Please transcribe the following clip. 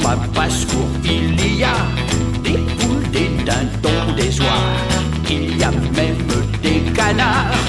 à basse-cour, il y a des poules, des dindons, des oies. Il y a même des canards